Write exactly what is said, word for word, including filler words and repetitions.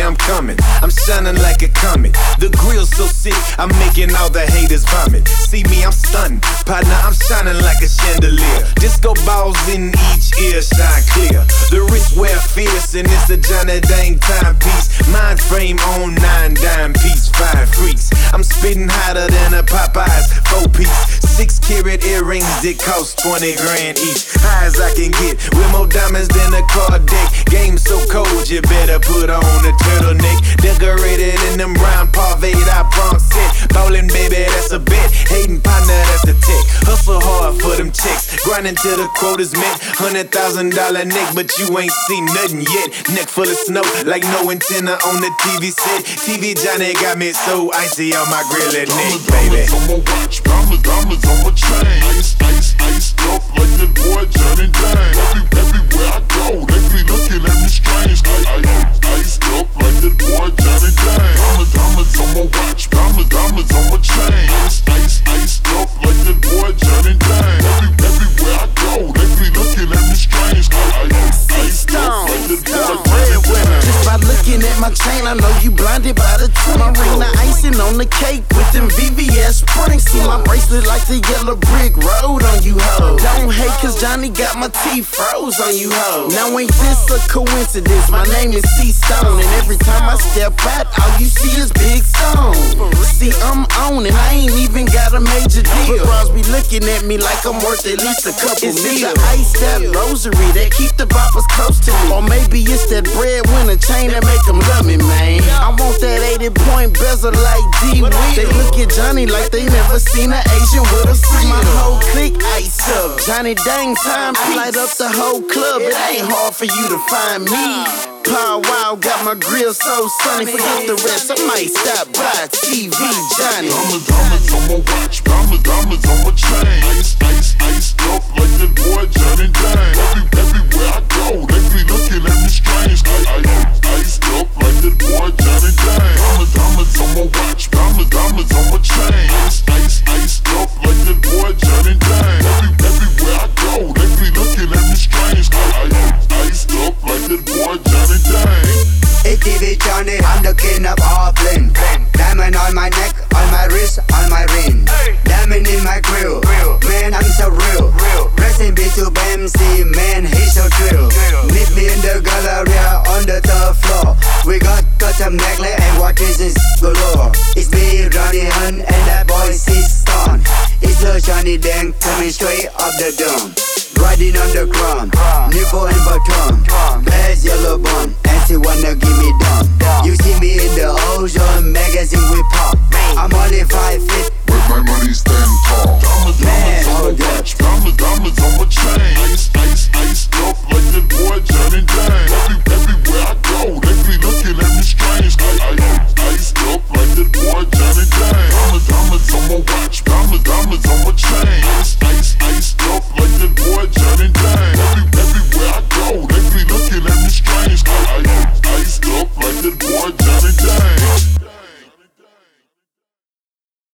I'm coming. I'm shining like a comet. The grill's so sick, I'm making all the haters vomit. See me, I'm stunning. Partner, I'm shining like a chandelier. Disco balls in each ear shine clear. The wrist wear fierce and it's a Johnny Dang timepiece. Mind frame on nine dime piece, fine freaks. I'm spitting hotter than a Popeyes four piece. Six carat earrings that cost twenty grand each. High as I can get, with more diamonds than a car deck. Game so cold, you better put on a turtleneck. Decorated in them brown Parvade, I prom set. Ballin', baby, that's a bet. Hating partner, that's the tech. Hustle hard for them checks. Grinding till the quota's met. Hundred thousand dollar neck, but you ain't seen nothing yet. Neck full of snow, like no antenna on the T V set. T V Johnny got me so icy on my grill and neck, baby. Diamonds on my watch, diamonds, diamonds on my chain. Ice, ice, iced up like that boy Johnny Dang. Every, everywhere I go, they be looking at me strange. Ice, ice, iced up like that boy Johnny Dang. Diamonds, diamonds on my watch, diamonds, diamonds on my chain. Ice, ice, iced up like that boy Johnny Dang. Every, everywhere I go, they be looking at me strange. Ice, ice, iced up like that boy Johnny Dang. Just by looking at my chain, I know you blinded by the twin. Marina icing on the cake with them V V S springs. See my bracelet like the yellow brick road on you, ho. Don't hate cause Johnny got my teeth froze on you, ho. Now ain't this a coincidence? My name is C-Stone, and every time I step out, all you see is Big Stone. See, I'm on and I ain't even got a major deal. But bros be looking at me like I'm worth at least a couple meals. It's the ice, that rosary that keep the boppers close to me. Or maybe it's that breadwinner chain that make them love me, man. I want that eighty point bezel like D-Will. They look at Johnny like they never seen an Asian with a see my whole clique ice up. Johnny Dang time, I light up the whole club. It ain't hard for you to find me. Pow wow, got my grill so sunny. Forget the rest, I might stop by T V Johnny. Diamonds, diamonds on my watch, diamonds, diamonds on my chain. Ice, ice, iced up like that boy Johnny Dang. Every, everywhere I go, they be looking at me strange. Ice, ice, iced up like that boy Johnny Dang. Diamonds, diamonds on my watch, diamonds, diamonds on my chain. Ice, ice, iced up like that boy Johnny Dang. Every, everywhere I go, they be looking at me strange. Ice, ice, iced up like that boy Johnny Dang. It's T V Johnny, I'm the king of all bling. Diamond on my neck, on my wrist, on my ring. Diamond in my grill, man, I'm so real. Rest in peace to B M C, man, he's so trill. Meet me in the Galleria on the third floor. We got custom necklace and watches is galore. It's me, Ronnie Hunt, and that boy C-Stone. It's the Johnny Dang coming straight up the dome. Riding on the crown, nipple and baton, blaze yellow bone, and she wanna get